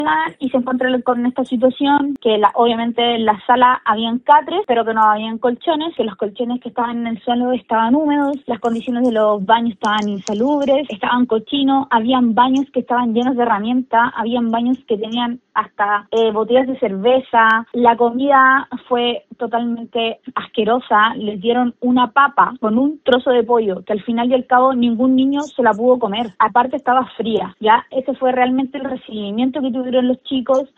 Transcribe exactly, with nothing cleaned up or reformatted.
y se encuentran con esta situación que la, obviamente en la sala habían catres, pero que no habían colchones, que los colchones que estaban en el suelo estaban húmedos, las condiciones de los baños estaban insalubres, estaban cochinos, habían baños que estaban llenos de herramientas, habían baños que tenían hasta eh, botellas de cerveza, la comida fue totalmente asquerosa, les dieron una papa con un trozo de pollo que al final y al cabo ningún niño se la pudo comer, aparte estaba fría, ya ese fue realmente el recibimiento que tuvieron los chicos,